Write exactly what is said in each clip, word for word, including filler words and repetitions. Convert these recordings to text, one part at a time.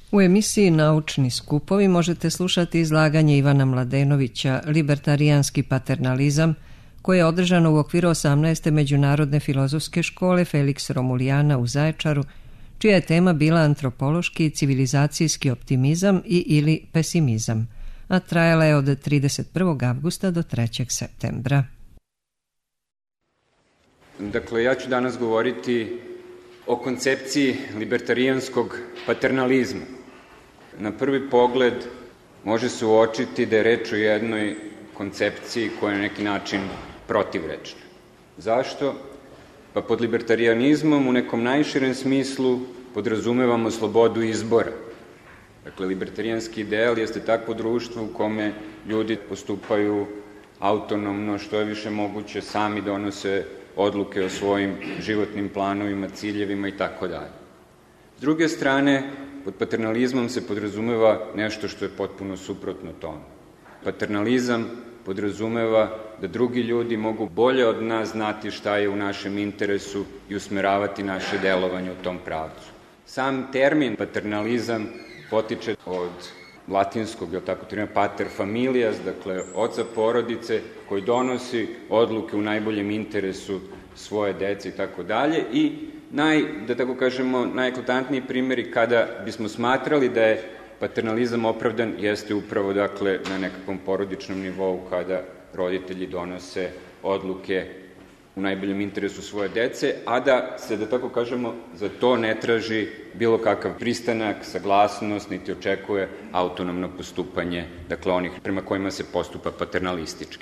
U emisiji Naučni skupovi možete slušati izlaganje Ivana Mladenovića Libertarijanski paternalizam, koje je održano u okviru osamnaeste Međunarodne filozofske škole Felix Romulijana u Zaječaru, čija je tema bila antropološki i civilizacijski optimizam i ili pesimizam, a trajala je od trideset prvog avgusta do trećeg septembra. Dakle, ja ću danas govoriti o koncepciji libertarijanskog paternalizma. Na prvi pogled može se uočiti da je reč o jednoj koncepciji koja je na neki način protivrečna. Zašto? Pa pod libertarijanizmom u nekom najširem smislu podrazumevamo slobodu izbora. Dakle, libertarijanski ideal jeste takvo društvo u kome ljudi postupaju autonomno, što je više moguće, sami donose odluke o svojim životnim planovima, ciljevima i tako dalje. S druge strane, pod paternalizmom se podrazumeva nešto što je potpuno suprotno tome. Paternalizam podrazumeva da drugi ljudi mogu bolje od nas znati šta je u našem interesu i usmeravati naše delovanje u tom pravcu. Sam termin paternalizam potiče od latinskog, je tako termina, pater familias, dakle oca porodice koji donosi odluke u najboljem interesu svoje dece i tako dalje i naj, da tako kažemo, najeklatantniji primjeri kada bismo smatrali da je paternalizam opravdan jeste upravo dakle na nekakvom porodičnom nivou kada roditelji donose odluke u najboljem interesu svoje dece, a da se, da tako kažemo, za to ne traži bilo kakav pristanak, saglasnost, niti očekuje autonomno postupanje, dakle onih prema kojima se postupa paternalistički.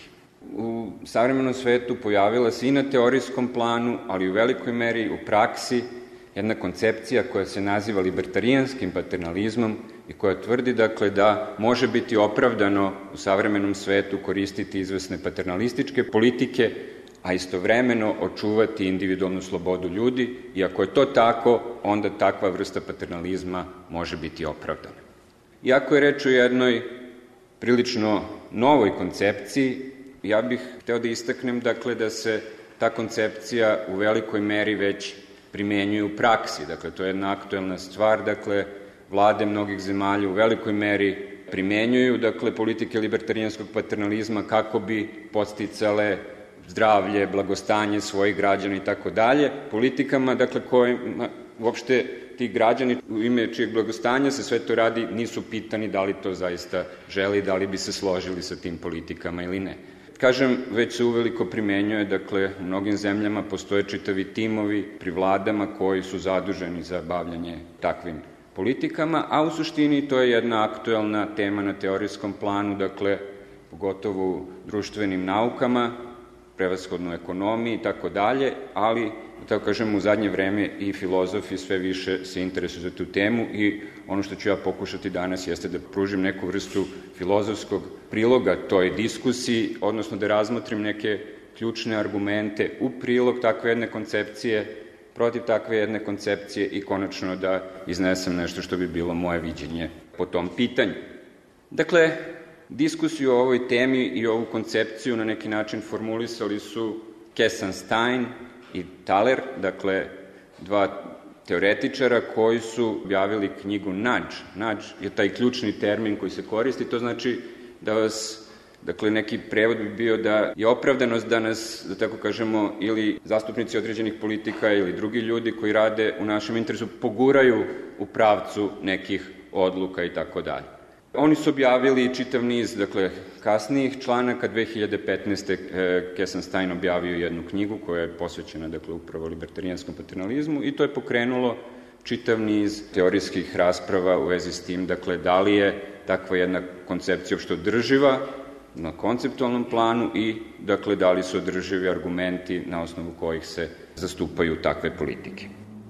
U savremenom svetu pojavila se i na teorijskom planu, ali u velikoj meri u praksi jedna koncepcija koja se naziva libertarijanskim paternalizmom i koja tvrdi dakle da može biti opravdano u savremenom svetu koristiti izvesne paternalističke politike, a istovremeno očuvati individualnu slobodu ljudi i ako je to tako, onda takva vrsta paternalizma može biti opravdana. Iako je reč o jednoj prilično novoj koncepciji, ja bih hteo da istaknem dakle da se ta koncepcija u velikoj meri već primenjuje u praksi. Dakle, to je jedna aktuelna stvar, dakle, vlade mnogih zemalja u velikoj meri primenjuju, dakle, politike libertarijanskog paternalizma kako bi podsticale zdravlje, blagostanje svojih građana i tako dalje, politikama, dakle, kojima uopšte ti građani u ime čijeg blagostanja se sve to radi nisu pitani da li to zaista želi, da li bi se složili sa tim politikama ili ne. Kažem, već se uveliko primenjuje, dakle, u mnogim zemljama postoje čitavi timovi pri vladama koji su zaduženi za bavljanje takvim politikama, a u suštini to je jedna aktuelna tema na teorijskom planu, dakle, pogotovo u društvenim naukama, prevashodno ekonomiji i tako dalje, ali, tako kažem, u zadnje vreme i filozofi sve više se interesuju za tu temu i ono što ću ja pokušati danas jeste da pružim neku vrstu filozofskog priloga toj diskusiji, odnosno da razmotrim neke ključne argumente u prilog takve jedne koncepcije, protiv takve jedne koncepcije i konačno da iznesem nešto što bi bilo moje viđenje po tom pitanju. Dakle, diskusiju o ovoj temi i ovu koncepciju na neki način formulisali su Kessenstein i Thaler, dakle dva teoretičara koji su objavili knjigu Nudge. Nudge je taj ključni termin koji se koristi, to znači da vas, dakle neki prevod bi bio da je opravdanost da nas, da tako kažemo, ili zastupnici određenih politika ili drugi ljudi koji rade u našem interesu poguraju u pravcu nekih odluka i tako dalje. Oni su objavili čitav niz, dakle, kasnijih članaka. dve hiljade petnaeste. Kessenstein objavio jednu knjigu koja je posvećena, dakle, upravo libertarijanskom paternalizmu i to je pokrenulo čitav niz teorijskih rasprava u vezi s tim, dakle, da li je takva jedna koncepcija uopšte održiva na konceptualnom planu i, dakle, da li su održivi argumenti na osnovu kojih se zastupaju takve politike.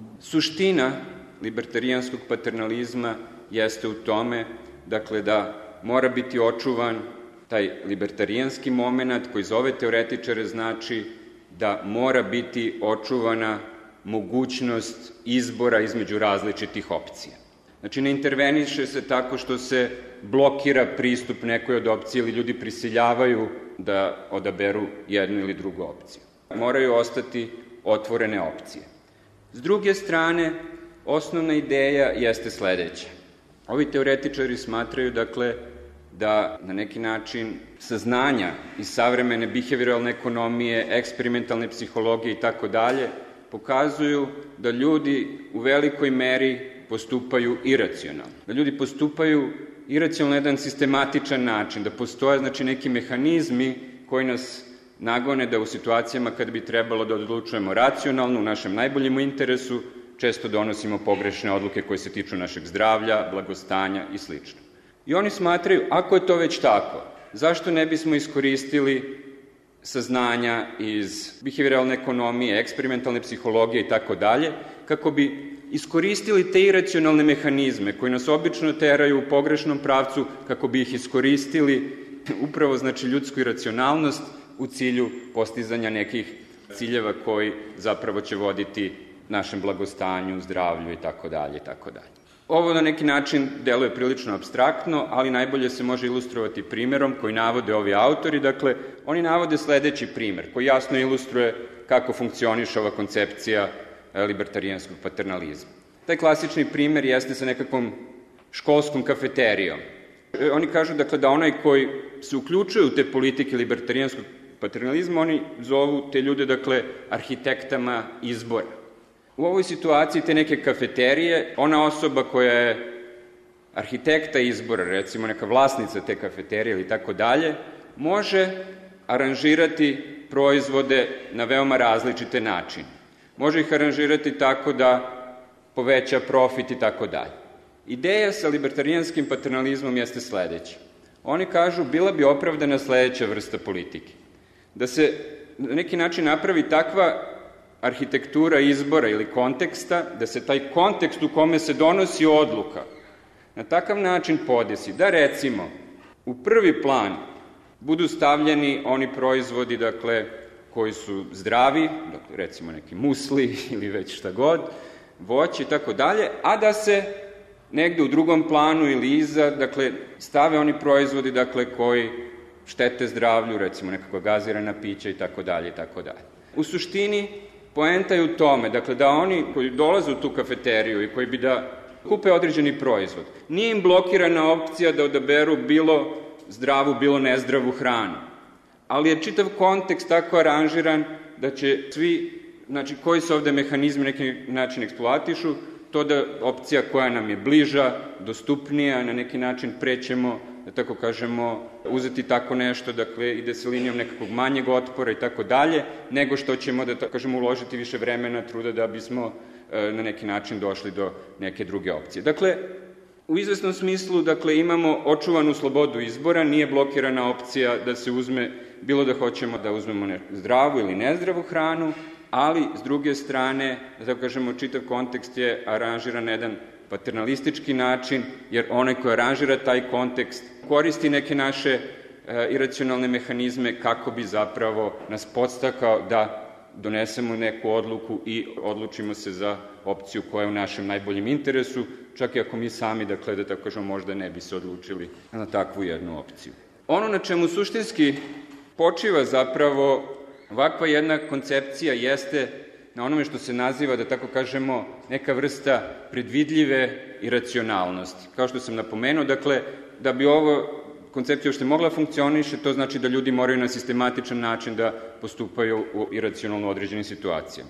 Suština libertarijanskog paternalizma jeste u tome, dakle, da mora biti očuvan taj libertarijanski moment koji za ove teoretičare znači da mora biti očuvana mogućnost izbora između različitih opcija. Znači, ne interveniše se tako što se blokira pristup nekoj od opcije ili ljudi prisiljavaju da odaberu jednu ili drugu opciju. Moraju ostati otvorene opcije. S druge strane, osnovna ideja jeste sledeća. Ovi teoretičari smatraju, dakle, da na neki način saznanja iz savremene behavioralne ekonomije, eksperimentalne psihologije i tako dalje, pokazuju da ljudi u velikoj meri postupaju iracionalno. Da ljudi postupaju iracionalno na jedan sistematičan način, da postoje znači neki mehanizmi koji nas nagone da u situacijama kad bi trebalo da odlučujemo racionalno, u našem najboljem interesu, često donosimo pogrešne odluke koje se tiču našeg zdravlja, blagostanja i sl. I oni smatraju, ako je to već tako, zašto ne bismo iskoristili saznanja iz behavioralne ekonomije, eksperimentalne psihologije i tako dalje, kako bi iskoristili te iracionalne mehanizme koji nas obično teraju u pogrešnom pravcu, kako bi ih iskoristili upravo znači ljudsku iracionalnost u cilju postizanja nekih ciljeva koji zapravo će voditi našem blagostanju, zdravlju i tako dalje i tako dalje. Ovo na neki način deluje prilično apstraktno, ali najbolje se može ilustrovati primerom koji navode ovi autori. Dakle, oni navode sledeći primer koji jasno ilustruje kako funkcioniše ova koncepcija libertarijanskog paternalizma. Taj klasični primer jeste sa nekakvom školskom kafeterijom. Oni kažu dakle, da onaj koji se uključuje u te politike libertarijanskog paternalizma, oni zovu te ljude dakle, arhitektama izbora. U ovoj situaciji te neke kafeterije, ona osoba koja je arhitekta izbora, recimo neka vlasnica te kafeterije ili tako dalje, može aranžirati proizvode na veoma različite načine. Može ih aranžirati tako da poveća profit i tako dalje. Ideja sa libertarijanskim paternalizmom jeste sledeća. Oni kažu, bila bi opravdana sledeća vrsta politike. Da se na neki način napravi takva arhitektura izbora ili konteksta, da se taj kontekst u kome se donosi odluka na takav način podesi, da recimo u prvi plan budu stavljeni oni proizvodi, dakle, koji su zdravi, dakle, recimo neki musli ili već šta god, voće i tako dalje, a da se negde u drugom planu ili iza, dakle, stave oni proizvodi, dakle, koji štete zdravlju, recimo nekakva gazirana pića i tako dalje i tako dalje. U suštini, poenta je u tome, dakle, da oni koji dolaze u tu kafeteriju i koji bi da kupe određeni proizvod, nije im blokirana opcija da odaberu bilo zdravu, bilo nezdravu hranu. Ali je čitav kontekst tako aranžiran da će svi, znači, koji se ovde mehanizmi neki način eksploatišu, to da opcija koja nam je bliža, dostupnija, na neki način prećemo, da tako kažemo, uzeti tako nešto, dakle, ide se linijom nekakvog manjeg otpora i tako dalje, nego što ćemo, da tako kažemo, uložiti više vremena, truda da bismo e, na neki način došli do neke druge opcije. Dakle, u izvesnom smislu, dakle, imamo očuvanu slobodu izbora, nije blokirana opcija da se uzme, bilo da hoćemo da uzmemo zdravu ili nezdravu hranu, ali, s druge strane, da tako kažemo, čitav kontekst je aranžiran na jedan paternalistički način, jer onaj koji aranžira taj kontekst koristi neke naše e, iracionalne mehanizme kako bi zapravo nas podstakao da donesemo neku odluku i odlučimo se za opciju koja je u našem najboljem interesu, čak i ako mi sami, dakle, da tako kažemo, možda ne bi se odlučili na takvu jednu opciju. Ono na čemu suštinski počiva zapravo ovakva jedna koncepcija jeste na onome što se naziva, da tako kažemo, neka vrsta predvidljive iracionalnosti. Kao što sam napomenuo, dakle, da bi ovo koncepcija uopšte mogla funkcioniše, to znači da ljudi moraju na sistematičan način da postupaju u iracionalno određenim situacijama.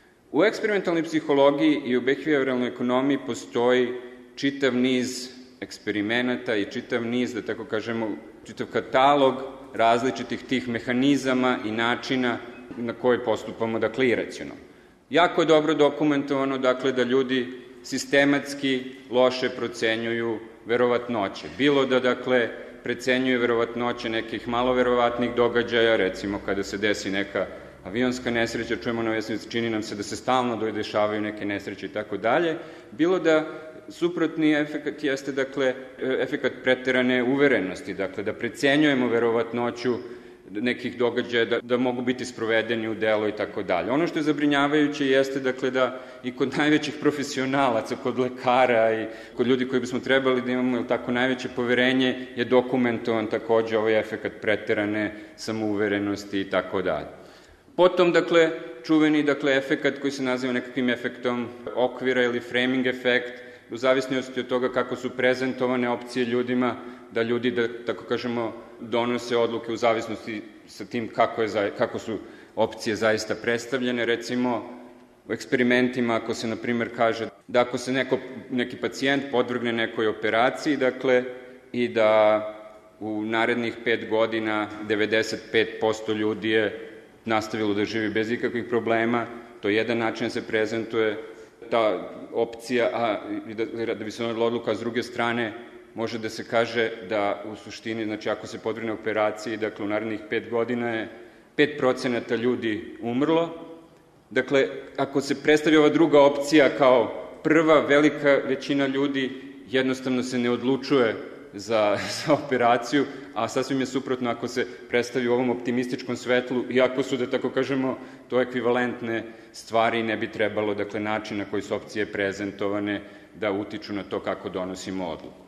U eksperimentalnoj psihologiji i u behavioralnoj ekonomiji postoji čitav niz eksperimenata i čitav niz, da tako kažemo, čitav katalog različitih tih mehanizama i načina na koji postupamo, dakle, iracionalno. Jako je dobro dokumentovano, dakle, da ljudi sistematski loše procenjuju verovatnoće. Bilo da, dakle, precenjuju verovatnoće nekih malo verovatnih događaja, recimo kada se desi neka avionska nesreća, čujemo na vesnici, čini nam se da se stalno dešavaju neke nesreće i tako dalje, bilo da suprotni efekat jeste, dakle, efekat preterane uverenosti, dakle, da precenjujemo verovatnoću nekih događaja da, da mogu biti sprovedeni u delo i tako dalje. Ono što je zabrinjavajuće jeste, dakle, da i kod najvećih profesionalaca, kod lekara i kod ljudi koji bismo trebali da imamo tako najveće poverenje, je dokumentovan takođe ovaj efekat preterane samouverenosti i tako dalje. Potom, dakle, čuveni, dakle, efekat koji se naziva nekakvim efektom okvira ili framing efekt, u zavisnosti od toga kako su prezentovane opcije ljudima, da ljudi, da tako kažemo, donose odluke u zavisnosti sa tim kako, je, kako su opcije zaista predstavljene. Recimo, u eksperimentima, ako se, na primjer, kaže da ako se neko, neki pacijent podvrgne nekoj operaciji, dakle, i da u narednih pet godina devedeset pet posto ljudi je nastavilo da živi bez ikakvih problema, to je jedan način se prezentuje ta opcija, a da, da bi se donela odluka, s druge strane, može da se kaže da u suštini, znači ako se podvrgne operaciji, dakle, u narednih pet godina je pet procenata ljudi umrlo. Dakle, ako se predstavi ova druga opcija kao prva, velika većina ljudi jednostavno se ne odlučuje za, za operaciju, a sasvim je suprotno ako se predstavi u ovom optimističkom svetlu, iako su, da tako kažemo, to ekvivalentne stvari, ne bi trebalo, dakle, način na koji su opcije prezentovane da utiču na to kako donosimo odluku.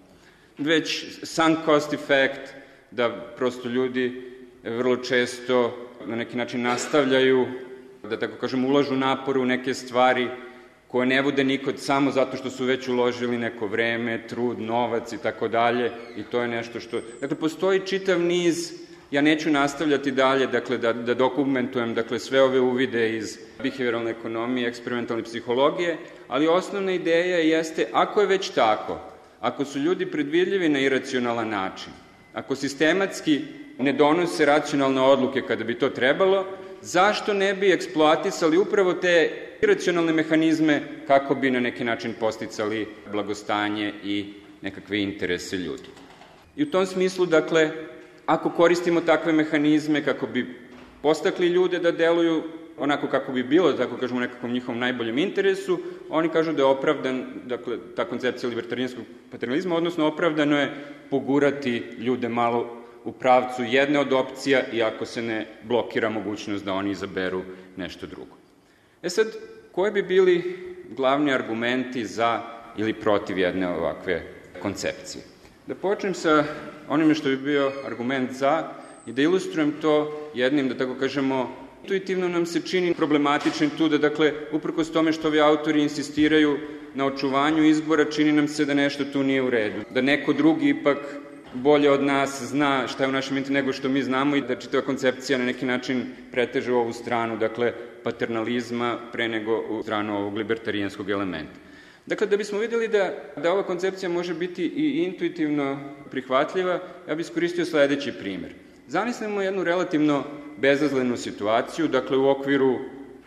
Već sunk cost effect, da prosto ljudi vrlo često na neki način nastavljaju, da tako kažem, ulažu napore u neke stvari koje ne bude nikod samo zato što su već uložili neko vreme, trud, novac i tako dalje, i to je nešto što... Dakle, postoji čitav niz, ja neću nastavljati dalje, dakle, da, da dokumentujem, dakle, sve ove uvide iz behavioralne ekonomije, eksperimentalne psihologije, ali osnovna ideja jeste, ako je već tako, ako su ljudi predvidljivi na iracionalan način, ako sistematski ne donose racionalne odluke kada bi to trebalo, zašto ne bi eksploatisali upravo te iracionalne mehanizme kako bi na neki način posticali blagostanje i nekakve interese ljudi. I u tom smislu, dakle, ako koristimo takve mehanizme kako bi postakli ljude da deluju onako kako bi bilo, da tako kažemo, u nekakvom njihovom najboljem interesu, oni kažu da je opravdan, dakle, ta koncepcija libertarijanskog paternalizma, odnosno opravdano je pogurati ljude malo u pravcu jedne od opcija, iako se ne blokira mogućnost da oni izaberu nešto drugo. E sad, koji bi bili glavni argumenti za ili protiv jedne ovakve koncepcije? Da počnem sa onime što bi bio argument za i da ilustrujem to jednim, da tako kažemo, intuitivno nam se čini problematičnim tu da, dakle, uprkos tome što ovi autori insistiraju na očuvanju izbora, čini nam se da nešto tu nije u redu. Da neko drugi ipak bolje od nas zna šta je u našem interesu nego što mi znamo i da čitava koncepcija na neki način preteže ovu stranu, dakle, paternalizma pre nego u stranu ovog libertarijanskog elementa. Dakle, da bismo vidjeli da, da ova koncepcija može biti i intuitivno prihvatljiva, ja bih iskoristio sledeći primer. Zamislimo jednu relativno bezazlenu situaciju, dakle, u okviru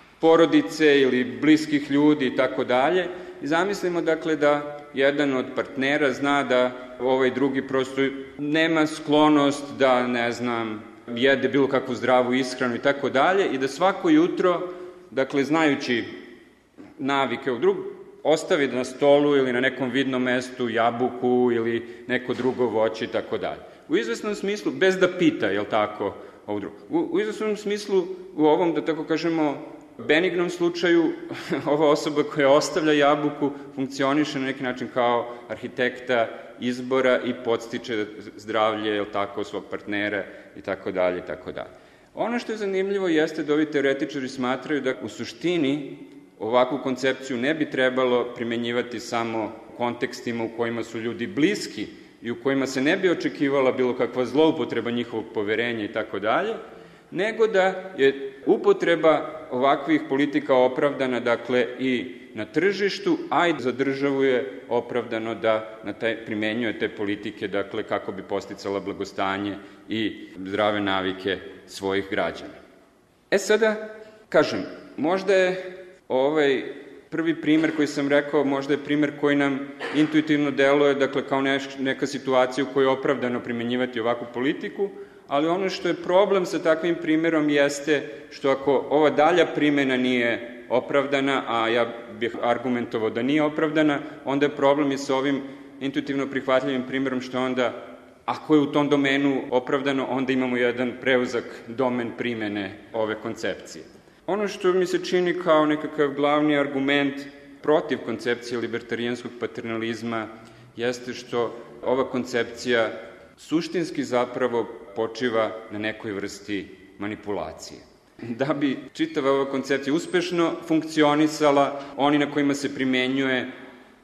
porodice ili bliskih ljudi i tako dalje, i zamislimo, dakle, da jedan od partnera zna da ovaj drugi prosto nema sklonost da, ne znam, jede bilo kakvu zdravu ishranu i tako dalje, i da svako jutro, dakle, znajući navike u drugu, ostavi na stolu ili na nekom vidnom mestu jabuku ili neko drugo voće i tako dalje. U izvesnom smislu, bez da pita, je li tako, ovo drugo, u, u izvesnom smislu, u ovom, da tako kažemo, benignom slučaju, ova osoba koja ostavlja jabuku funkcioniše na neki način kao arhitekta izbora i podstiče zdravlje, je li tako, svog partnera i tako dalje i tako dalje. Ono što je zanimljivo jeste da ovi teoretičari smatraju da u suštini ovakvu koncepciju ne bi trebalo primenjivati samo u kontekstima u kojima su ljudi bliski i u kojima se ne bi očekivala bilo kakva zloupotreba njihovog poverenja i tako dalje, nego da je upotreba ovakvih politika opravdana, dakle, i na tržištu, a i za državu je opravdano da na taj, primenjuje te politike, dakle, kako bi posticala blagostanje i zdrave navike svojih građana. E sada, kažem, možda je ovaj prvi primer koji sam rekao, možda je primer koji nam intuitivno deluje, dakle, kao neš, neka situacija u kojoj je opravdano primenjivati ovakvu politiku, ali ono što je problem sa takvim primerom jeste što ako ova dalja primjena nije opravdana, a ja bih argumentovao da nije opravdana, onda je problem i sa ovim intuitivno prihvatljivim primerom što onda, ako je u tom domenu opravdano, onda imamo jedan preuzak domen primjene ove koncepcije. Ono što mi se čini kao nekakav glavni argument protiv koncepcije libertarijanskog paternalizma jeste što ova koncepcija suštinski zapravo počiva na nekoj vrsti manipulacije. Da bi čitava ova koncepcija uspešno funkcionisala, oni na kojima se primenjuje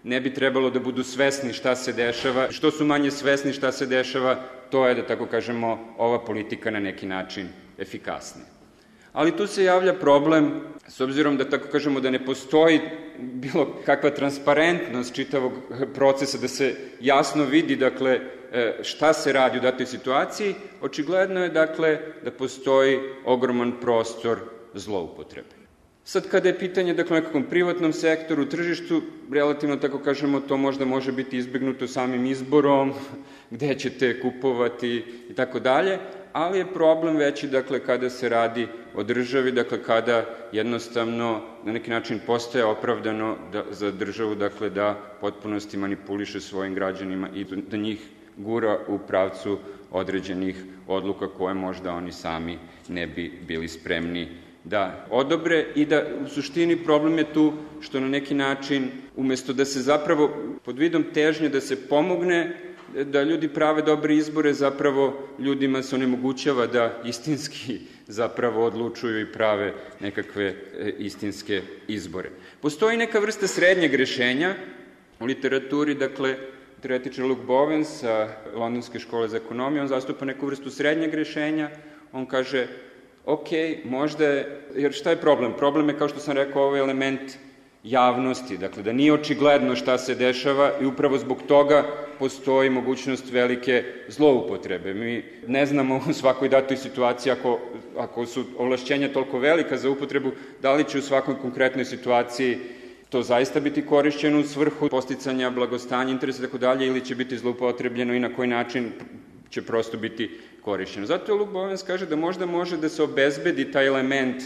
ne bi trebalo da budu svesni šta se dešava. Što su manje svesni šta se dešava, to je, da tako kažemo, ova politika na neki način efikasnija. Ali tu se javlja problem, s obzirom da, tako kažemo, da ne postoji bilo kakva transparentnost čitavog procesa, da se jasno vidi, dakle, šta se radi u datoj situaciji, očigledno je, dakle, da postoji ogroman prostor zloupotrebe. Sad, kada je pitanje, dakle, u nekakvom privatnom sektoru, tržištu, relativno, tako kažemo, to možda može biti izbegnuto samim izborom, gde ćete kupovati i tako dalje, ali je problem veći, dakle, kada se radi o državi, dakle, kada jednostavno na neki način postaje opravdano da, za državu, dakle, da potpunosti manipuliše svojim građanima i da njih gura u pravcu određenih odluka koje možda oni sami ne bi bili spremni da odobre i da u suštini problem je tu što na neki način, umesto da se zapravo pod vidom težnje da se pomogne, da ljudi prave dobre izbore, zapravo ljudima se onemogućava da istinski zapravo odlučuju i prave nekakve istinske izbore. Postoji neka vrsta srednjeg rešenja u literaturi, dakle, teoretičar Luke Bowen sa Londonske škole za ekonomiju, on zastupa neku vrstu srednjeg rešenja, on kaže, ok, možda je, jer šta je problem? Problem je, kao što sam rekao, ovaj element javnosti, dakle, da nije očigledno šta se dešava i upravo zbog toga postoji mogućnost velike zloupotrebe. Mi ne znamo u svakoj datoj situaciji, ako, ako su ovlašćenja toliko velika za upotrebu, da li će u svakoj konkretnoj situaciji to zaista biti korišćeno u svrhu posticanja blagostanja, interesa i tako dalje, ili će biti zloupotrebljeno i na koji način će prosto biti korišćeno. Zato Luke Bowen kaže da možda može da se obezbedi taj element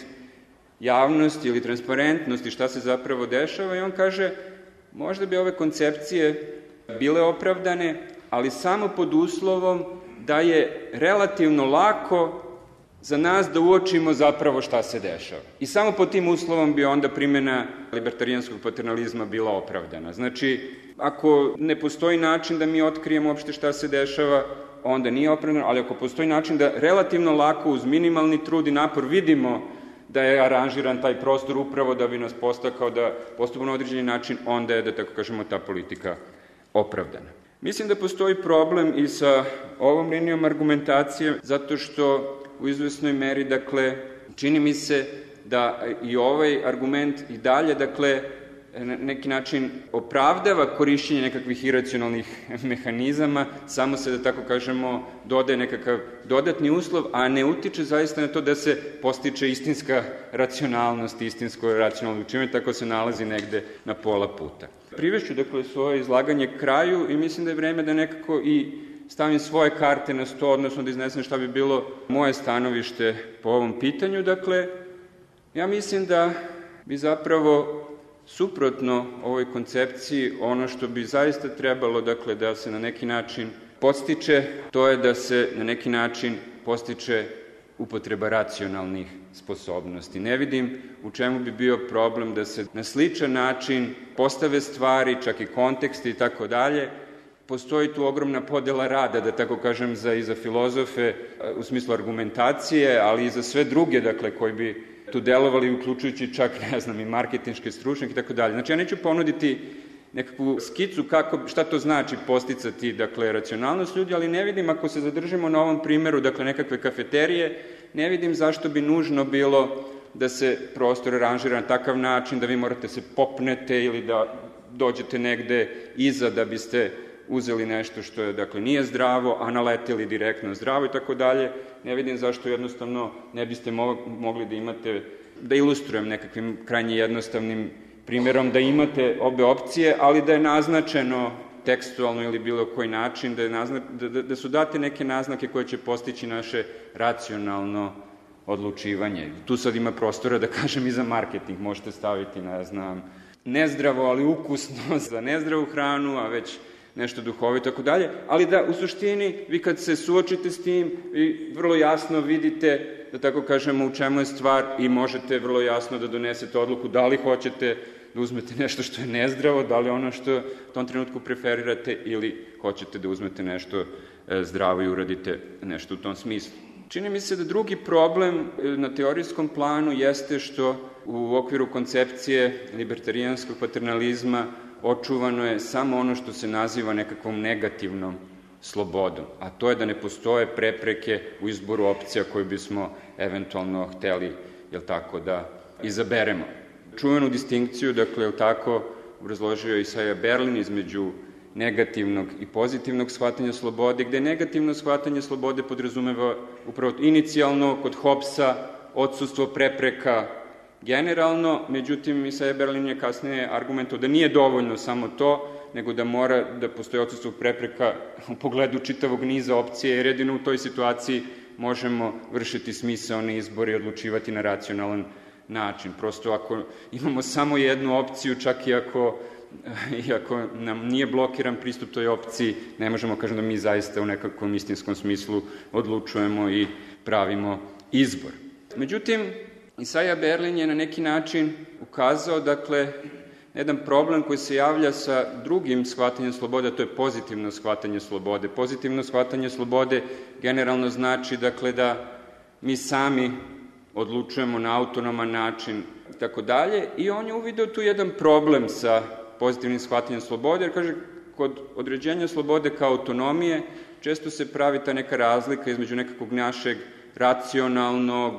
javnosti ili transparentnosti šta se zapravo dešava i on kaže možda bi ove koncepcije bile opravdane, ali samo pod uslovom da je relativno lako za nas da uočimo zapravo šta se dešava. I samo pod tim uslovom bi onda primjena libertarijanskog paternalizma bila opravdana. Znači, ako ne postoji način da mi otkrijemo uopšte šta se dešava, onda nije opravdano, ali ako postoji način da relativno lako uz minimalni trud i napor vidimo da je aranžiran taj prostor upravo da bi nas postakao da postupamo na određeni način, onda je, da tako kažemo, ta politika opravdana. Mislim da postoji problem i sa ovom linijom argumentacije, zato što u izvesnoj meri, dakle, čini mi se da i ovaj argument i dalje, dakle, na neki način opravdava korišćenje nekakvih iracionalnih mehanizama, samo se, da tako kažemo, dodaje nekakav dodatni uslov, a ne utiče zaista na to da se postiče istinska racionalnost, istinsko racionalno učenje, tako se nalazi negde na pola puta. Privešću, dakle, svoje izlaganje kraju i mislim da je vreme da nekako i stavim svoje karte na sto, odnosno da iznesem šta bi bilo moje stanovište po ovom pitanju. Dakle, ja mislim da bi zapravo suprotno ovoj koncepciji ono što bi zaista trebalo, dakle, da se na neki način podstiče, to je da se na neki način postiče upotreba racionalnih sposobnosti. Ne vidim u čemu bi bio problem da se na sličan način postave stvari, čak i konteksti i tako dalje. Postoji tu ogromna podela rada, da tako kažem, za, i za filozofe u smislu argumentacije, ali i za sve druge, dakle, koji bi tu delovali, uključujući čak, ne znam, i marketinške stručnjake i tako dalje. Znači, ja neću ponuditi nekakvu skicu kako, šta to znači posticati, dakle, racionalnost ljudi, ali ne vidim, ako se zadržimo na ovom primeru, dakle, nekakve kafeterije, ne vidim zašto bi nužno bilo da se prostor aranžira na takav način da vi morate se popnete ili da dođete negde iza da biste uzeli nešto što je, dakle, nije zdravo, a naleteli direktno zdravo i tako dalje. Ne vidim zašto jednostavno ne biste mogli da imate, da ilustrujem nekakvim krajnje jednostavnim primjerom, da imate obe opcije, ali da je naznačeno tekstualno ili bilo koji način, da, je nazna, da, da su date neke naznake koje će postići naše racionalno odlučivanje. Tu sad ima prostora, da kažem, i za marketing. Možete staviti, ne znam, nezdravo, ali ukusno za nezdravu hranu, a već nešto duhovito i tako dalje, ali da u suštini vi kad se suočite s tim, vi vrlo jasno vidite, da tako kažemo, u čemu je stvar i možete vrlo jasno da donesete odluku da li hoćete da uzmete nešto što je nezdravo, da li ono što u tom trenutku preferirate ili hoćete da uzmete nešto zdravo i uradite nešto u tom smislu. Čini mi se da drugi problem na teorijskom planu jeste što u okviru koncepcije libertarijanskog paternalizma očuvano je samo ono što se naziva nekakvom negativnom slobodom, a to je da ne postoje prepreke u izboru opcija koje bismo eventualno hteli, jel tako, da izaberemo. Čuvenu distinkciju, dakle, jel tako, obrazložio Isaiah Berlin između negativnog i pozitivnog shvatanja slobode, gde negativno shvatanje slobode podrazumeva upravo inicijalno kod Hobbesa odsustvo prepreka generalno, međutim Isaiah Berlin je kasnije argumentovao da nije dovoljno samo to, nego da mora da postoji odsustvo prepreka u pogledu čitavog niza opcije, jer jedino u toj situaciji možemo vršiti smisaoni izbor i odlučivati na racionalan način. Prosto ako imamo samo jednu opciju, čak i ako, i ako nam nije blokiran pristup toj opciji, ne možemo kažem da mi zaista u nekakvom istinskom smislu odlučujemo i pravimo izbor. Međutim, Isaiah Berlin je na neki način ukazao, dakle, jedan problem koji se javlja sa drugim shvatanjem slobode, a to je pozitivno shvatanje slobode. Pozitivno shvatanje slobode generalno znači, dakle, da mi sami odlučujemo na autonoman način i tako dalje, i on je uvideo tu jedan problem sa pozitivnim shvatanjem slobode, jer kaže, kod određenja slobode kao autonomije često se pravi ta neka razlika između nekakvog našeg racionalnog,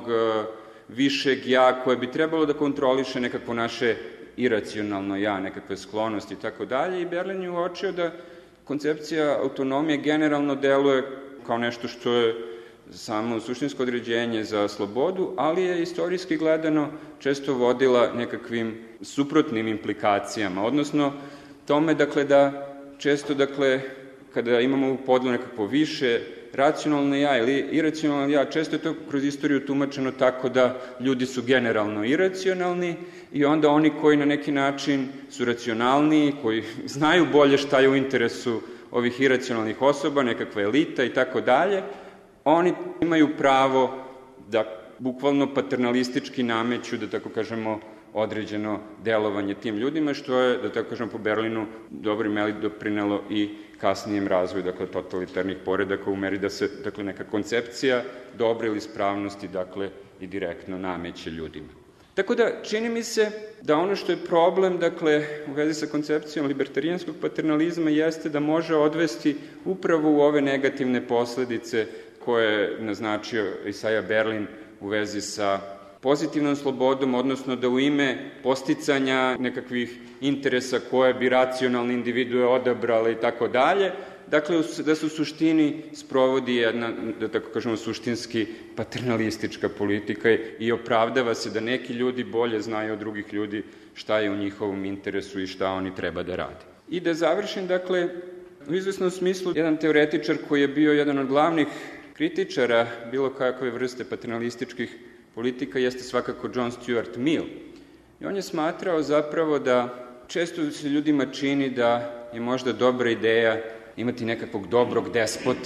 višeg ja, koje bi trebalo da kontroliše nekakvo naše iracionalno ja, nekakve sklonosti i tako dalje, i Berlin je uočio da koncepcija autonomije generalno deluje kao nešto što je samo suštinsko određenje za slobodu, ali je istorijski gledano često vodila nekakvim suprotnim implikacijama, odnosno tome, dakle, da često, dakle, kada imamo u podelu nekako više racionalno ja ili iracionalno ja, često je to kroz istoriju tumačeno tako da ljudi su generalno iracionalni i onda oni koji na neki način su racionalniji, koji znaju bolje šta je u interesu ovih iracionalnih osoba, nekakva elita i tako dalje, oni imaju pravo da bukvalno paternalistički nameću, da tako kažemo, određeno delovanje tim ljudima, što je, da tako kažem, po Berlinu dobro meli doprinelo i kasnijem razvoju, dakle, totalitarnih poredaka u meri da se, dakle, neka koncepcija dobre ili ispravnosti, dakle, i direktno nameće ljudima. Tako da, čini mi se da ono što je problem, dakle, u vezi sa koncepcijom libertarijanskog paternalizma jeste da može odvesti upravo u ove negativne posledice koje je naznačio Isaiah Berlin u vezi sa pozitivnom slobodom, odnosno da u ime posticanja nekakvih interesa koje bi racionalne individue odabrale i tako dalje, dakle, da se u suštini sprovodi jedna, da tako kažemo, suštinski paternalistička politika i opravdava se da neki ljudi bolje znaju od drugih ljudi šta je u njihovom interesu i šta oni treba da rade. I da završim, dakle, u izvesnom smislu, jedan teoretičar koji je bio jedan od glavnih kritičara bilo kakve vrste paternalističkih politika jeste svakako John Stuart Mill. I on je smatrao zapravo da često se ljudima čini da je možda dobra ideja imati nekakvog dobrog despota,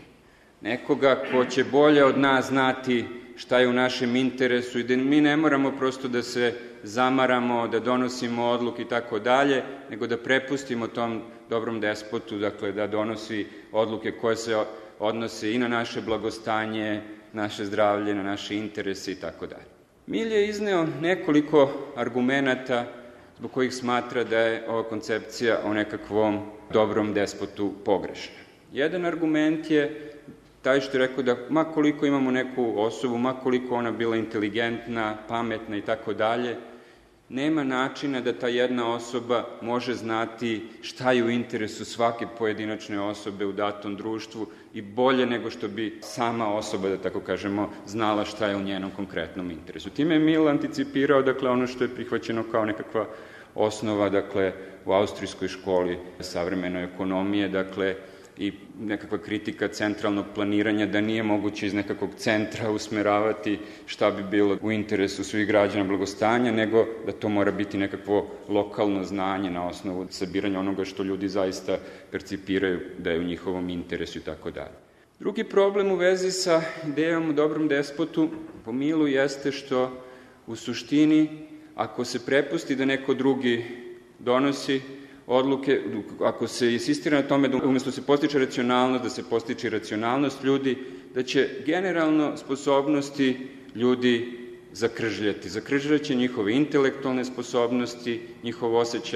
nekoga ko će bolje od nas znati šta je u našem interesu i da mi ne moramo prosto da se zamaramo, da donosimo odluke i tako dalje, nego da prepustimo tom dobrom despotu, dakle, da donosi odluke koje se odnose i na naše blagostanje, naše zdravlje, na naše interese i tako dalje. Mill je izneo nekoliko argumenata zbog kojih smatra da je ova koncepcija o nekakvom dobrom despotu pogrešna. Jedan argument je taj što je rekao da ma koliko imamo neku osobu, ma koliko ona bila inteligentna, pametna i tako dalje, nema načina da ta jedna osoba može znati šta je u interesu svake pojedinačne osobe u datom društvu i bolje nego što bi sama osoba, da tako kažemo, znala šta je u njenom konkretnom interesu. Time je Mill anticipirao, dakle, ono što je prihvaćeno kao nekakva osnova, dakle, u austrijskoj školi savremene ekonomije, dakle, i nekakva kritika centralnog planiranja, da nije moguće iz nekakvog centra usmeravati šta bi bilo u interesu svih građana blagostanja, nego da to mora biti nekakvo lokalno znanje na osnovu sabiranja onoga što ljudi zaista percipiraju da je u njihovom interesu i tako dalje. Drugi problem u vezi sa idejom o dobrom despotu po Millu jeste što u suštini, ako se prepusti da neko drugi donosi odluke, ako se insistira na tome da umjesto se postiče racionalnost, da se postiče racionalnost ljudi, da će generalno sposobnosti ljudi zakržljati. Zakržljaće njihove intelektualne sposobnosti, njihov osjećaj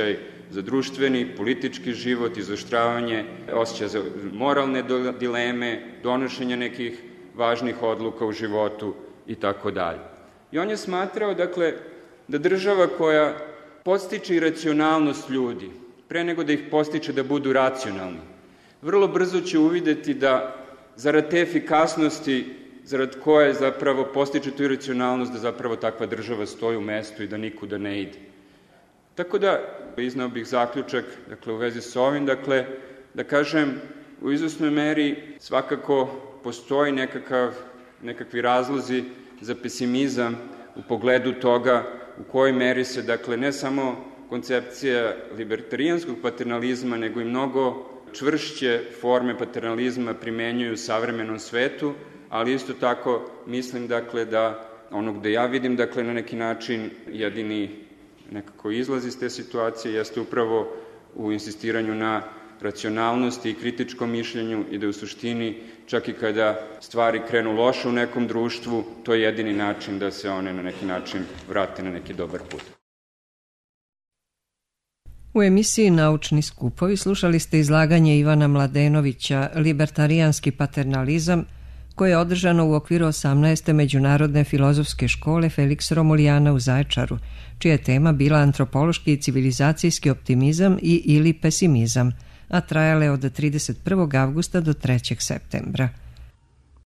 za društveni, politički život, izoštravanje osjećaja za moralne dileme, donošenja nekih važnih odluka u životu i tako dalje. I on je smatrao, dakle, da država koja podstiče iracionalnost ljudi, pre nego da ih postiče da budu racionalni, vrlo brzo će uvideti da zarad te efikasnosti, zarad koje zapravo postiče tu iracionalnost, da zapravo takva država stoji u mestu i da nikuda ne ide. Tako da, iznao bih zaključak, dakle, u vezi sa ovim, dakle, da kažem, u izvesnoj meri svakako postoji nekakav, nekakvi razlozi za pesimizam u pogledu toga u kojoj meri se, dakle, ne samo koncepcija libertarijanskog paternalizma, nego i mnogo čvršće forme paternalizma primenjuju u savremenom svetu, ali isto tako mislim, dakle, da ono gde ja vidim, dakle, na neki način jedini nekako izlaz iz te situacije jeste upravo u insistiranju na racionalnosti i kritičkom mišljenju i da u suštini, čak i kada stvari krenu loše u nekom društvu, to je jedini način da se one na neki način vrate na neki dobar put. U emisiji Naučni skupovi slušali ste izlaganje Ivana Mladenovića Libertarijanski paternalizam, koje je održano u okviru osamnaeste Međunarodne filozofske škole Felix Romulijana u Zaječaru, čija je tema bila antropološki i civilizacijski optimizam i ili pesimizam, a trajale od trideset prvog avgusta do trećeg septembra.